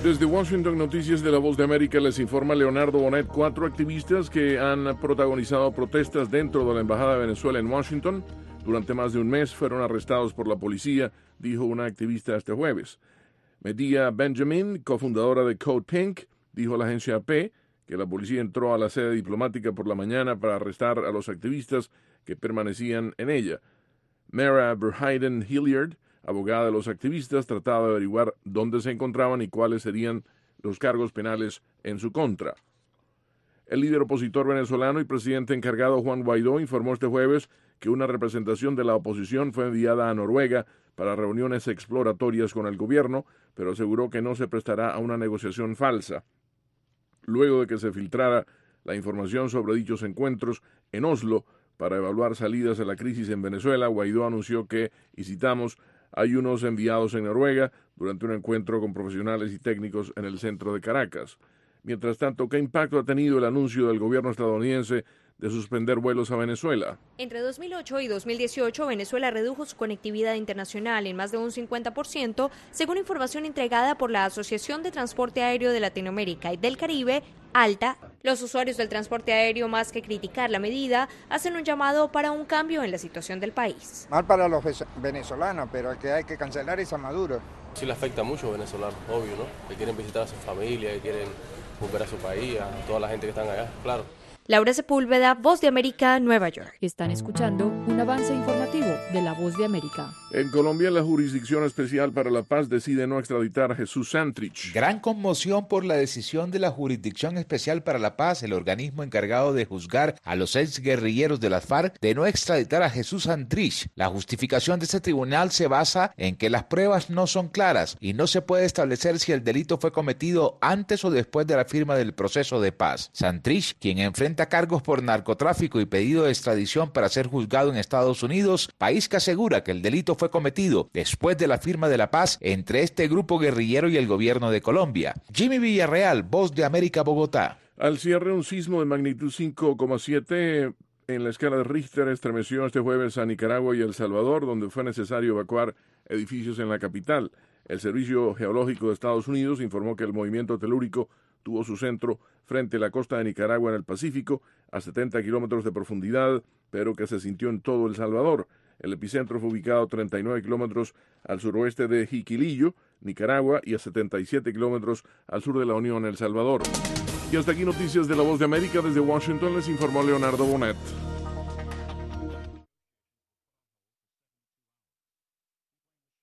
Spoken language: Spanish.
Desde Washington, Noticias de la Voz de América, les informa Leonardo Bonet. 4 activistas que han protagonizado protestas dentro de la Embajada de Venezuela en Washington durante más de un mes fueron arrestados por la policía, dijo una activista este jueves. Medea Benjamin, cofundadora de Code Pink, dijo a la agencia AP que la policía entró a la sede diplomática por la mañana para arrestar a los activistas que permanecían en ella. Mara Verheiden Hilliard, abogada de los activistas, trataba de averiguar dónde se encontraban y cuáles serían los cargos penales en su contra. El líder opositor venezolano y presidente encargado Juan Guaidó informó este jueves que una representación de la oposición fue enviada a Noruega para reuniones exploratorias con el gobierno, pero aseguró que no se prestará a una negociación falsa. Luego de que se filtrara la información sobre dichos encuentros en Oslo para evaluar salidas a la crisis en Venezuela, Guaidó anunció que, y citamos, hay unos enviados en Noruega durante un encuentro con profesionales y técnicos en el centro de Caracas. Mientras tanto, ¿qué impacto ha tenido el anuncio del gobierno estadounidense de suspender vuelos a Venezuela? Entre 2008 y 2018, Venezuela redujo su conectividad internacional en más de un 50%, según información entregada por la Asociación de Transporte Aéreo de Latinoamérica y del Caribe, ALTA. Los usuarios del transporte aéreo, más que criticar la medida, hacen un llamado para un cambio en la situación del país. Mal para los venezolanos, pero el que hay que cancelar es a Maduro. Sí le afecta mucho a los venezolanos, obvio, ¿no? Que quieren visitar a su familia, que quieren volver a su país, a toda la gente que están allá, claro. Laura Sepúlveda, Voz de América, Nueva York. Están escuchando un avance informativo de la Voz de América. En Colombia, la Jurisdicción Especial para la Paz decide no extraditar a Jesús Santrich. Gran conmoción por la decisión de la Jurisdicción Especial para la Paz, el organismo encargado de juzgar a los exguerrilleros de las FARC, de no extraditar a Jesús Santrich. La justificación de este tribunal se basa en que las pruebas no son claras y no se puede establecer si el delito fue cometido antes o después de la firma del proceso de paz. Santrich, quien enfrenta cargos por narcotráfico y pedido de extradición para ser juzgado en Estados Unidos, país que asegura que el delito fue cometido después de la firma de la paz entre este grupo guerrillero y el gobierno de Colombia. Jimmy Villarreal, Voz de América, Bogotá. Al cierre, un sismo de magnitud 5,7 en la escala de Richter estremeció este jueves a Nicaragua y El Salvador, donde fue necesario evacuar edificios en la capital. El Servicio Geológico de Estados Unidos informó que el movimiento telúrico tuvo su centro frente a la costa de Nicaragua en el Pacífico, a 70 kilómetros de profundidad, pero que se sintió en todo El Salvador. El epicentro fue ubicado a 39 kilómetros al suroeste de Jiquilillo, Nicaragua, y a 77 kilómetros al sur de La Unión, El Salvador. Y hasta aquí noticias de la Voz de América. Desde Washington les informó Leonardo Bonet.